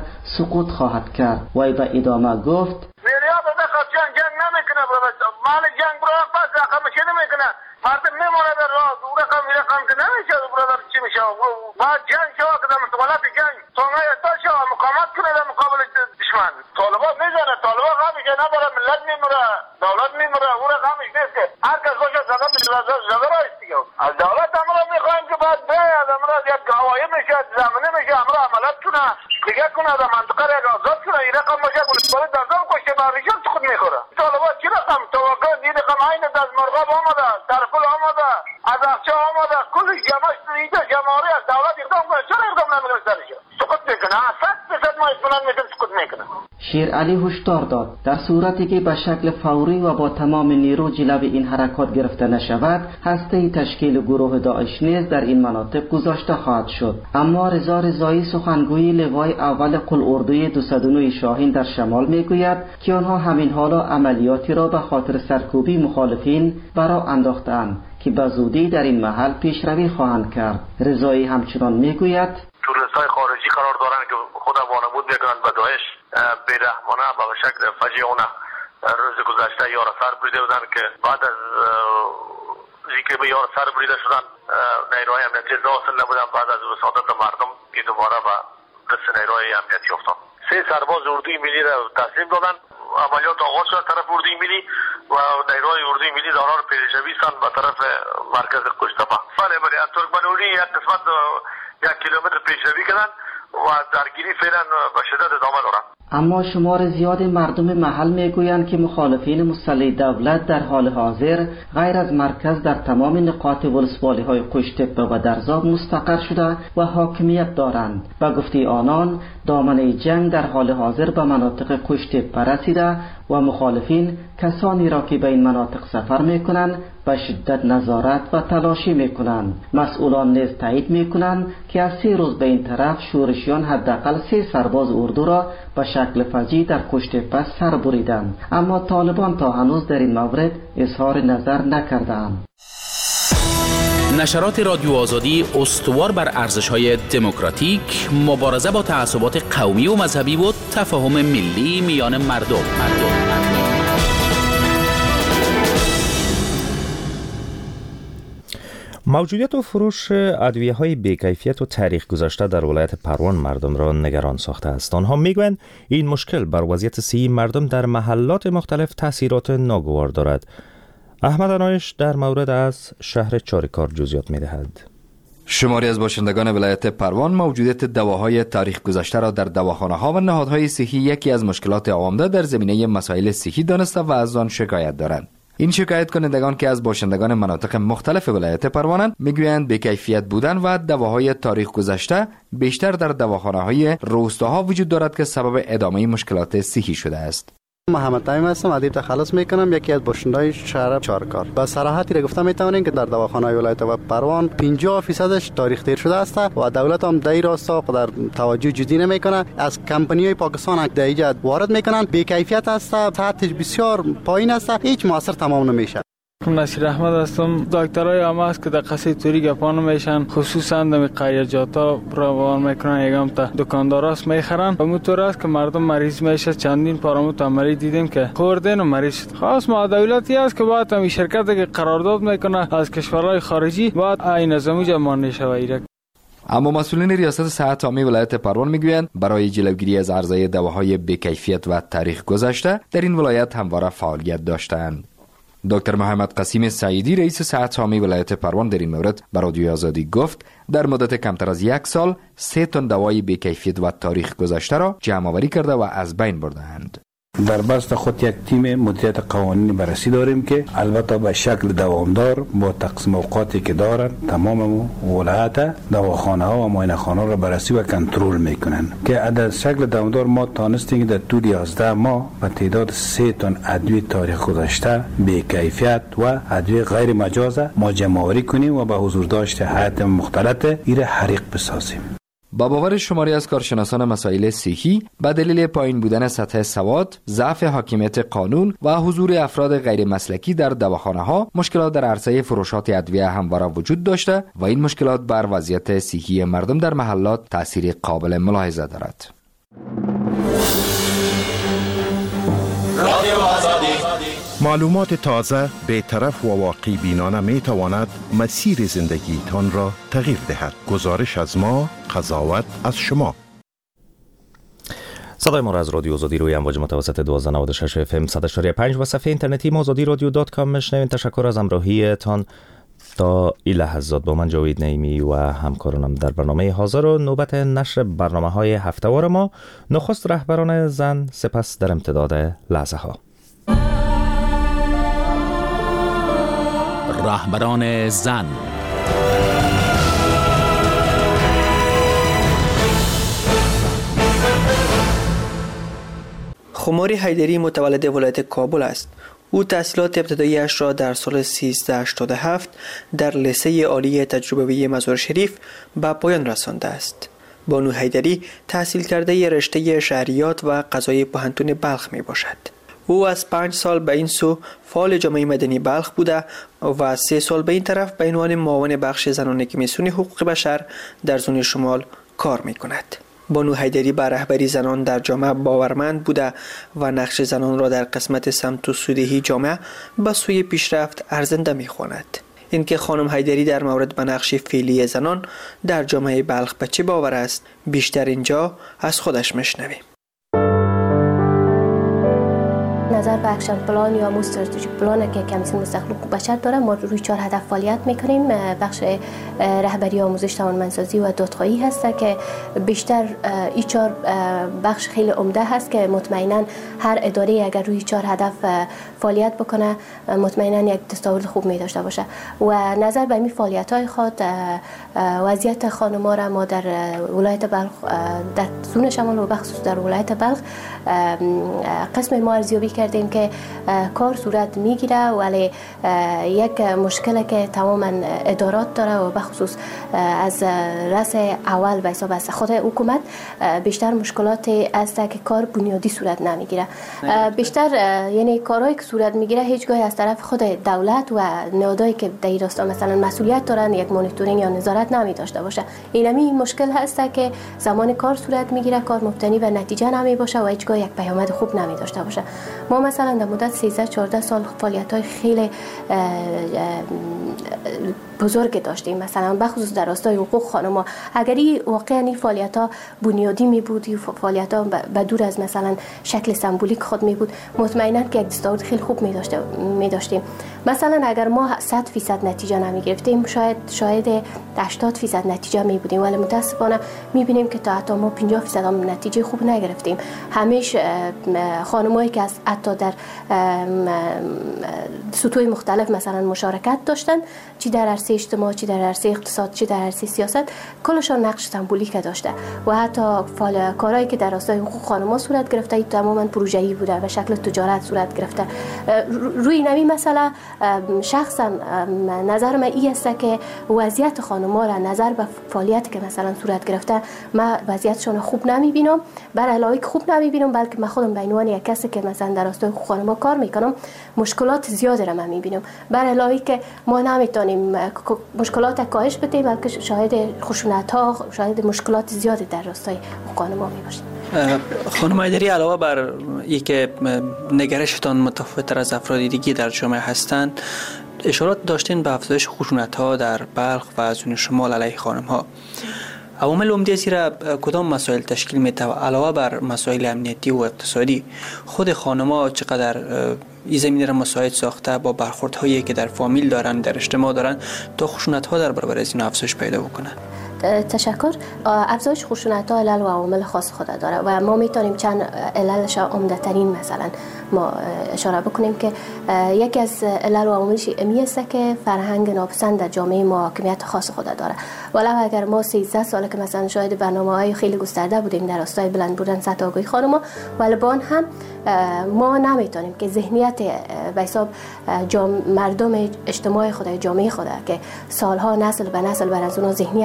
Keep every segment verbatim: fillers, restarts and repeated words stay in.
سقوط خواهد کرد. وی به ادامه گفت مال جنگ برای پس رقم چه نمیکنه، مردم میمونه در راه، او رقم این رقم که نمیشه، برادر چی میشه؟ باید جنگ شو که در مطولت جنگ تونگه استا شو مقامت کنه در مقابل دشمن. طالبان میزنه، طالبان غمیشه نداره، ملت میمونه، دولت میمونه، او رقمش نیست که هر کس باشه زدن زده رایست دیگه. از دولت امرا میخوایم که باید باید امرا یک گواهی میشه، زمینه میشه، امرا عملت کنه، دیگه کنه در منطقه را آزاد کنه. این رقم باشه گلسپاری در زم کشته بریشن تو خود میخوره. طالبان چی رقم؟ توقع دید رقم این دست مرغاب آمده، طرفل آمده، از اخچه آمده، کلش جمعش اینجا جمعاری از دولت اقدام کنه. چرا اقدام نمیکنه سرشو؟ سقوط میکنه. صد درصد ما اطمینان میتونیم سقوط میکنه. شیر علی هشدار داد در صورتی که به شکل فوری و با تمام نیرو جلوی این حرکات گرفته نشود، هسته تشکیل گروه داعش نیز در این مناطق گذاشته خواهد شد. اما رضا رضایی سخنگوی لوای اول قل‌اردوی دویست و نه شاهین در شمال میگوید که آنها همین حالا عملیاتی را به خاطر سرکوبی مخالفین برا انداختند که به زودی در این محل پیشروی خواهند کرد. رضایی همچنان میگوید تروریست‌های خارجی قرار دارند که خود وانمود میکنند به داعش بیرحمانه و به شکل فجیعانه روز گذشته یار سر بریده بودند که بعد از اینکه به یار سر بریده شدن نیروهای امنیتی واصل نبودن، بعد از وساطت مردم که دوباره به دست نیروهای امنیتی افتاد. سه سرباز اردوی ملی را تسلیم دادن. عملیات آغاز شد طرف اردوی ملی و نیروهای اردوی ملی داران پیشروی سن به طرف مرکز قشتبه. بله بله از ترکمنولی یک قسمت یک کیلومتر پیشروی کردن و درگیری فعلا به شدت ادامه دارند. اما شمار زیاد مردم محل میگویند که مخالفین مسلح دولت در حال حاضر غیر از مرکز در تمام نقاط ولسوالی های قشتبه و درزاب مستقر شده و حاکمیت دارند. به گفته آنان دامنه جنگ در حال حاضر به مناطق قشتبه رسیده و مخالفین کسانی را که به این مناطق سفر میکنند به شدت نظارت و تلاشی میکنند. مسئولان نیز تایید میکنند که از سه روز به این طرف شورشیان حداقل سه سرباز اردو را به شکل فجیع در قشتبه سر بریدند، اما طالبان تا هنوز در این مورد اظهار نظر نکردند. نشرات رادیو آزادی استوار بر ارزش‌های دموکراتیک، مبارزه با تعصبات قومی و مذهبی و تفاهم ملی میان مردم. مردم. موجودیت و فروش ادویه‌های بی‌کیفیت و تاریخ گذشته در ولایت پروان مردم را نگران ساخته است. آنها میگویند این مشکل بر وضعیت صحی مردم در محلات مختلف تاثیرات ناگوار دارد. احمد انایش در مورد از شهر چاریکار جزئیات می‌دهد. شماری از باشندگان ولایت پروان موجودیت دواهای تاریخ گذشته را در دواخانه‌ها و نهادهای صحی یکی از مشکلات عمده در زمینه مسائل صحی دانسته و از آن شکایت دارند. این شکایت کنندگان که از باشندگان مناطق مختلف ولایت پروانند میگویند بی‌کیفیت بودن و دواهای تاریخ گذشته بیشتر در دواخانه‌های روستاها وجود دارد که سبب ادامه مشکلات صحی شده است. محمد تایم هستم، ادیب تخلص میکنم، یکی از باشندگان شهر چارکار. با صراحتی را گفته میتوانیم که در دواخانه ولایت و پروان پنجاه درصدش تاریخ تیر شده است و دولت هم در راستا در توجه جدی نمیکنه. از کمپانی‌های پاکستان در اینجا وارد میکنن، بی کیفیت است، سطحش بسیار پایین است، هیچ موثر تمام نمیشه. نصیر احمد هستم. دکترای هم هست که در قصه توری گپان میشن، خصوصا در قریجاتا روان میکنن، یکم تا دکانداراست میخرن و موتور است که مردم مریض میشه. چندین پاراموت عملی دیدیم که خوردن و مریض شد. خاص ما دولتی است که باید هم شرکت که قرارداد میکنه از کشورهای خارجی باید این نظامی جمع شود. اما مسئولین ریاست صحت عامه ولایت پروان میگویند برای جلوگیری از عرضه دواهای بی‌کیفیت و تاریخ گذشته در این ولایت همواره فعالیت داشتند. دکتر محمد قاسم سعیدی رئیس صحت عامه ولایت پروان در این مورد به رادیو آزادی گفت در مدت کمتر از یک سال سه تن دوای بی‌کیفیت و تاریخ گذشته را جمع آوری کرده و از بین برده‌اند. در بست خود یک تیم مدیریت قوانینی بررسی داریم که البته به شکل دوامدار با تقسیم اوقاتی که دارند تمام ولایت دواخانه ها و معاینه خانه را بررسی و کنترل میکنن که در شکل دوامدار ما تانستیم در طول یازده ماه به تعداد سه تن ادویه تاریخ گذشته بی کیفیت و ادویه غیر مجازه ما جمع آوری کنیم و به حضور داشت هیئت مختلط ایره حریق بسازیم. با باور شماری از کارشناسان مسائل صحی به دلیل پایین بودن سطح سواد، ضعف حاکمیت قانون و حضور افراد غیر مسلکی در دواخانه‌ها، مشکلات در عرصه فروشات ادویه همواره وجود داشته و این مشکلات بر وضعیت صحی مردم در محلات تأثیر قابل ملاحظه دارد. معلومات تازه، بی‌طرف و واقعی بینانه می تواند مسیر زندگی تان را تغییر دهد. گزارش از ما، قضاوت از شما. صدای ما را از رادیو آزادی روی امواج متوسط دوازده نود و شش اف ام صد و پنج و صفحه اینترنتی ما آزادی رادیو دات کام میشنوین. تشکر از همراهیتان تا این لحظات. با من جاوید نعیمی و همکارانم در برنامه حاضر و نوبت نشر برنامه های هفته‌وار ما. نخست رهبران زن، سپس در امتداد لحظه ها. رهبران زن. خماری حیدری متولد ولایت کابل است. او تحصیلات ابتدایی‌اش را در سال سیزده هشتاد و هفت در لیسه عالی تجربوی مزار شریف به پایان رسانده است. بانو حیدری تحصیل کرده رشته شهریات و قضای پوهنتون بلخ می باشد. او از پنج سال به این سو فعال جامعه مدنی بلخ بوده و از سه سال به این طرف به عنوان معاون بخش زنان کمیسیون حقوق بشر در زون شمال کار می کند. بانو حیدری به رهبری زنان در جامعه باورمند بوده و نقش زنان را در قسمت سمت و سودهی جامعه به سوی پیشرفت ارزنده می خواند. اینکه خانم حیدری در مورد به نقش فعلی زنان در جامعه بلخ به چه باور است، بیشتر اینجا از خودش میشنویم. نظر به اکشن پلان یا استراتژیک پلان که کمیسیون مستقل حقوق بشر داره، ما روی چهار هدف فعالیت میکنیم. بخش رهبری آموزش توانمندسازی و دادخواهی هست که بیشتر این چهار بخش خیلی عمده هست که مطمئنا هر اداره اگر روی چهار هدف فعالیت بکنه مطمئنا یک دستاورد خوب می داشته باشه. و نظر به این فعالیت های خود وضعیت خانم‌ها را ما در ولایت بلخ در زون شمال و بخصوص در ولایت بلخ قسم ما ارزیابی کردیم که کار صورت میگیره، ولی یک مشکل که تماما ادارات داره و بخصوص از رأس اول به حساب از خود حکومت بیشتر مشکلاتی است که کار بنیادی صورت نمیگیره. بیشتر یعنی کارهایی که صورت میگیره هیچگاه از طرف خود دولت و نهادهایی که در این راستا مثلا مسئولیت دارن یک مانیتورینگ یا نظارت نمی داشته باشه. اینمی مشکل هست که زمان کار صورت میگیره، کار مبتنی به نتیجه نمی باشه و هیچگاه یک پیامد خوب نمی داشته باشه. ما مثلا در مدت سیزده چهارده سال فعالیت‌های خیلی بزرگ داشتیم، مثلا بخصوص در راستای حقوق خانم‌ها. اگر این واقعا این فعالیت‌ها بنیادی می بود، این فعالیت‌ها به دور از مثلا شکل سمبولیک خود می بود، مطمئنا که یک دستاورد خیلی خوب می داشته می داشتیم. مثلا اگر ما صد درصد نتیجه نمی گرفتیم، شاید شاید هشتاد درصد نتیجه می بودیم، ولی متاسفانه می بینیم که تا حتی ما پنجاه درصد هم نتیجه خوب نگرفتیم. همیشه خانمایی که از حتی در سطوح مختلف مثلا مشارکت داشتن، چی در عرصه اجتماع، چی در عرصه اقتصاد، چی در عرصه سیاست، کلشان نقش سمبولیک داشته و حتی کارهایی که در راستای حقوق خانم‌ها صورت گرفته ای تماما پروژه‌ای بوده و شکل تجارت صورت گرفته. روی نمی مسئله شخصا نظر من این است که وضعیت خانم‌ها را نظر به فعالیتی که مثلا صورت گرفته ما وضعیتشون خوب نمی‌بینم، بر علاوه که خوب نمی‌بینم بلکه من خودم به عنوان یک کسی که مثلا در راستای حقوق خانم‌ها کار میکنم مشکلات زیادی را من می‌بینم، بر علاوه که ما نمیتونیم مشکلات کاهش بدیم بلکه شاهد خشونت‌ها، شاهد مشکلات زیادی در راستای حقوق خانم‌ها میباشیم. خانم حیدری، علاوه بر اینکه نگرشتان متفاوت‌تر از افراد دیگه در جامعه هستند، اشارات داشتین به افزایش خشونت‌ها در بلخ و زون شمال علیه خانم‌ها. عوامل عمده زیرا کدام مسائل تشکیل میده و علاوه بر مسائل امنیتی و اقتصادی خود خانم‌ها چقدر این زمینه را مساعد ساخته با برخوردهایی که در فامیل دارن، در اجتماع دارن تا خشونت‌ها در برابر از این افزایش پیدا بکنه؟ تشکر. افزایش خشونت‌ها علل و عوامل خاص خود داره و ما میتونیم چند عللش عمده ترین مثلا ما اشاره بکنیم که یکی از علل و عواملش این است که فرهنگ ناپسند در جامعه ما حاکمیت خاص خود داره. ولو اگر ما سیزده ساله که مثلا شاهد برنامه‌های خیلی گسترده بودیم در راستای بلند بردن سطح آگاهی خانم‌ها، ولی با آن هم ما نمیتونیم که ذهنیت به حساب مردم اجتماع خود، جامعه خود که سالها نسل به نسل بر از اونها ذهنیت داده شده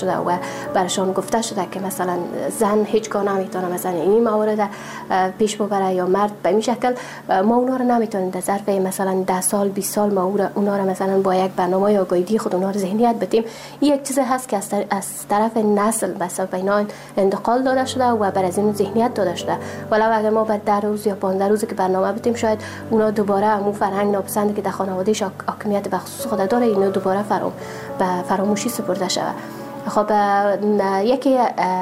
شده و برشان گفته شده که مثلا زن هیچگاه نمیتونه مثلا این موارد پیش ببره یا مرد به این شکل، ما اونا رو نمیتونیم در ظرف مثلا ده سال بیست سال ما اونا رو مثلا با یک برنامه آگاهی خود اونا رو ذهنیت بدیم. این یک چیز هست که از طرف نسل بس بینا انتقال داده شده و بر از این ذهنیت داده شده. ولو اگر ما بعد ده روز یا پانزده روزی که برنامه بدیم شاید اونا دوباره همون فرهنگ ناپسندی که در خانوادهش حاکمیت به خصوص خود داره اینو دوباره فرام به فراموشی سپرده شود. خب یکی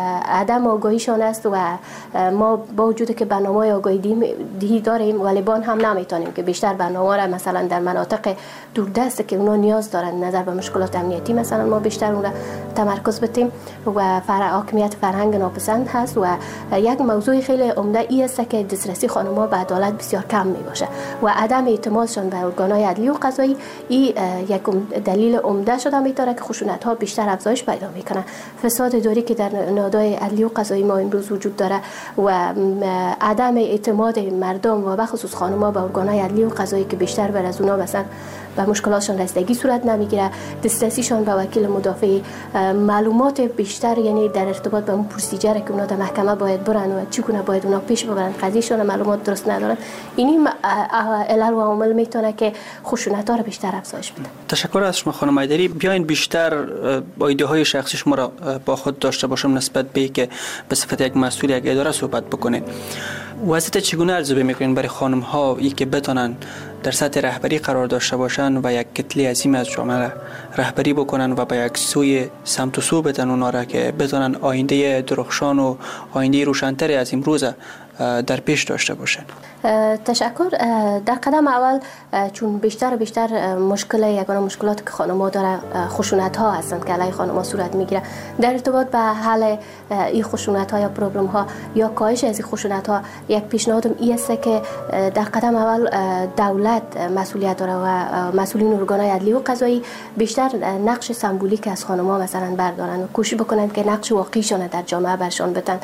عدم آگاهیشان است و ما با وجود که برنامه آگاهی داریم ولی بان هم نمیتونیم که بیشتر برنامه را مثلا در مناطق دوردست که اونا نیاز دارن نظر به مشکلات امنیتی مثلا ما بیشتر اون را تمرکز بدیم و فر حاکمیت فرهنگ ناپسند هست و یک موضوع خیلی عمده ای است که دسترسی خانم‌ها به عدالت بسیار کم می باشه و عدم اعتمادشان به ارگان‌های عدلی و قضایی این یک دلیل عمده شده میتونه که خشونت‌ها بیشتر افزایش پیدا میکنه. فساد اداری که در نهادهای عدلی و قضایی ما امروز وجود داره و عدم اعتماد مردم و به خصوص خانم‌ها به ارگان‌های عدلی و قضایی که بیشتر بر از اونها مثلا به مشکلاتشان رسیدگی صورت نمیگیره، دسترسیشان به وکیل مدافع، معلومات بیشتر یعنی در ارتباط به اون پروسیجر که اونا در محکمه باید برن و چگونه باید اونا پیش ببرن قضیهشون معلومات درست ندارن، این علل و عوامل میتونه که خشونت‌ها رو بیشتر افزایش بده. تشکر از شما خانم ایدری. بیاین بیشتر با ایده های شخصی شما را با خود داشته باشم نسبت به که به صفت یک مسئول یک اداره صحبت بکنید. وضعیت چگونه ارزیابی میکنین برای خانم ها ای که بتونن در سطح رهبری قرار داشته باشن و یک کتله عظیم از جامعه رهبری بکنن و به یک سوی سمت و سو بدن اونا را که بتونن آینده درخشان و آینده روشن‌تری از امروز در پیش داشته باشن؟ تشکر. در قدم اول چون بیشتر و بیشتر مشکل یگانه مشکلات که خانم‌ها داره خشونت ها هستند که علیه خانم‌ها صورت میگیره، در ارتباط به حل این خشونت ها یا پروبلم ها یا کاهش از این خشونت ها یک پیشنهادم این است که در قدم اول دولت مسئولیت داره و مسئولین ارگان‌های عدلی و قضایی بیشتر نقش سمبولیک از خانم‌ها مثلا بردارن و کوشش بکنن که نقش واقعیشون در جامعه برشان بدن.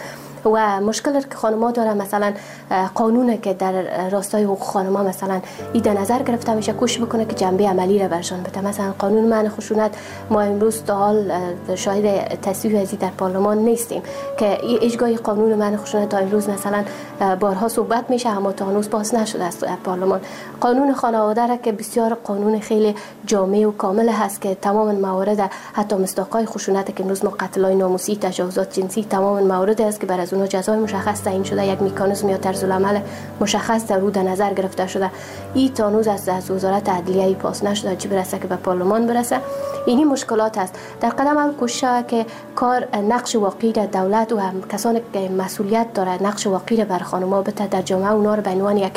و مشکل که خانم‌ها دارن مثلا قانونه که در راستای حقوق خانم‌ها مثلا ایده نظر گرفته میشه کوشش بکنه که جنبه عملی را برشان بده. مثلا قانون منع خشونت ما امروز تا حال شاهد تصویب ازی در پارلمان نیستیم که اجرای قانون منع خشونت تا امروز مثلا بارها صحبت میشه اما تا هنوز پاس نشده است در پارلمان. قانون خانواده را که بسیار قانون خیلی جامع و کامل هست که تمام موارد حتی مصداقای خشونت که امروز ما قتل‌های ناموسی، تجاوزات جنسی تمام موارد است که بر از اونها جزای مشخص تعیین شده، یک مکانیزم یا طرز العمل مشخص در رو در نظر گرفته شده. این تا هنوز از, از وزارت عدلیه پاس نشده چه برسه که به پارلمان برسه. اینی مشکلات است. در قدم اول کوشش که کار نقش واقعی در دولت و هم کسانی که مسئولیت داره نقش واقعی بر خانم‌ها بده در جامعه اونا رو به عنوان یک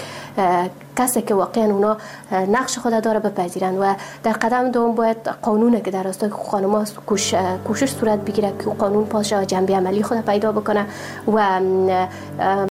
کسی که واقعا اونا نقش خود داره بپذیرن و در قدم دوم باید قانونه که در راستای خانم‌ها کوشش صورت بگیره که قانون پاشه و جنبه عملی خود پیدا بکنه و